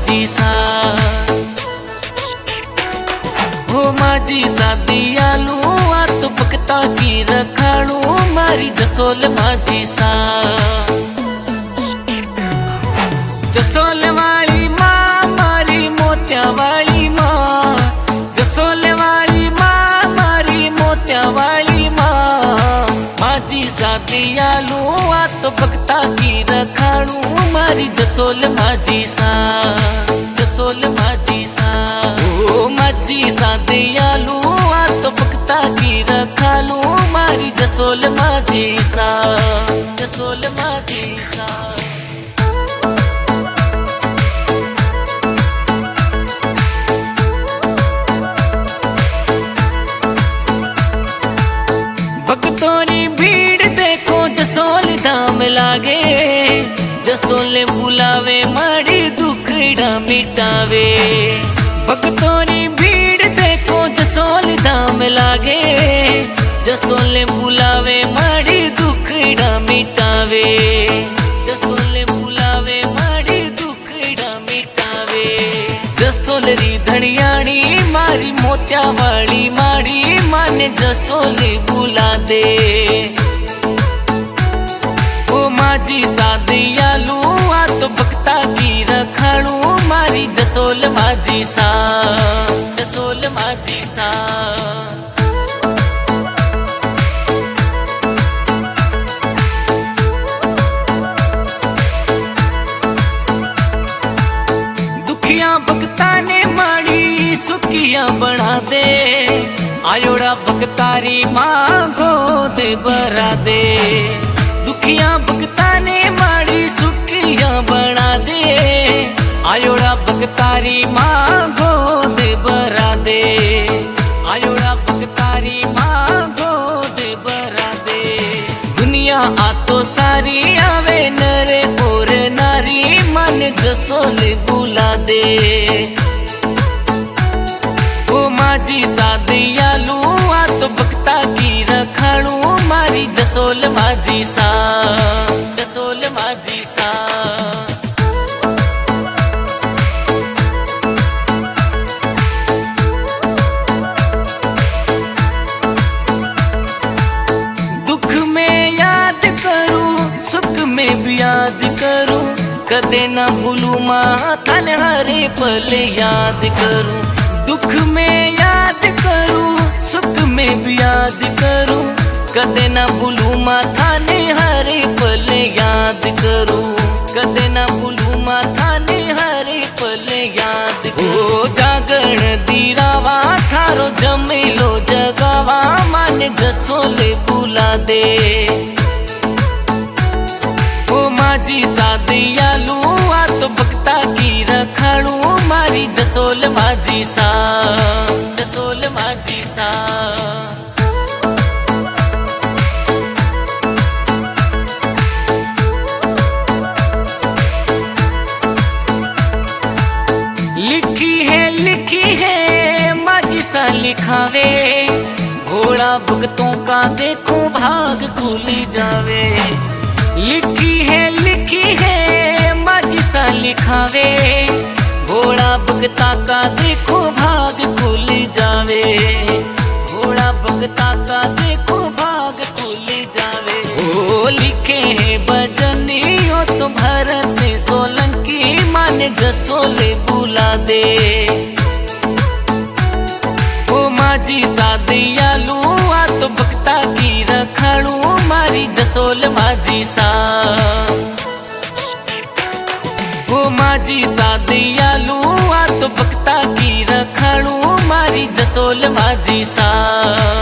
माझी सा हो माझी सा दियालू आत भक्ता की रखाणू मारी जसोल माझी सा जसोल वाली माँ मारी मोत्या वाली माँ जसोल वाली माँ मारी मोत्या वाली माँ माझी सा दियालू आत भक्ता की रखाणू मारी जसोल माझी सा जसोल माझी सा ओ माझी सा दियालू आत भक्ता की रखाणू मारी जसोल माझी सा जसोल माझी सा भक्तोरी भीड़ देखो जसोल धाम लागे जसोल बुलावे मारी दुखड़ा मिटावे भक्तोरी भीड़ देखो जसोल धाम लागे जसोल बुलावे मारी दुखड़ा मिटावे जसोल बुलावे मारी दुखड़ा मिटावे जसोल री धनियाणी मारी मोत्या वाली मारी माने जसोल बुला दे ओ माझी सा दियालू आत भक्ता की रखाणू मारी जसोल माझी सा जसोल माझी सा दुखिया भक्ता ने मारी सुखिया बना दे आयोड़ा भक्तारी माँ गोद भरा दे दुखिया भक्ता ने मारी सुखिया बना दे आयोड़ा भक्तारी माँ गोद भरा दे आयोड़ा भक्तारी माँ गोद भरा दे दुनिया आतो सारी आवे नरे और नारी मन जसोल बुला दे ओ माझी सा दियालू आत भक्ता की रखाणू मारी जसोल माझी सा जसोल माझी सा दुख में याद करूं सुख में भी याद करूं कदे ना भूलू माँ थाने हरे पल याद करूं दुख में याद करूं सुख में भी याद करूं कदे ना भूलू माथा ने हरे पल याद करूं कदे ना भूलू माथा ने हरे पल याद ओ जागरण दीरावा थारो जमेलो जगावा माने जसोल बुला दे ओ माझी सा दियालू आत भक्ता की रखाणू मारी जसोल माझी सा जसोल माझी सा लिखी है माझी सा लिखावे घोड़ा भक्तों का देखो भाग खुल जावे लिखी है माझी सा लिखावे घोड़ा भक्ता का देखो भाग खुल जावे घोड़ा भक्ता का देखो भाग खुल जावे ओ लिखे हैं भजनियों तो भरत सोलंकी माने जसोल बुला दे ओ माझी सा दियालू आत भक्ता की रखाणू मारी जसोल माझी सा ओ माझी सा दियालू आत भक्ता की रखाणू मारी जसोल माझी सा।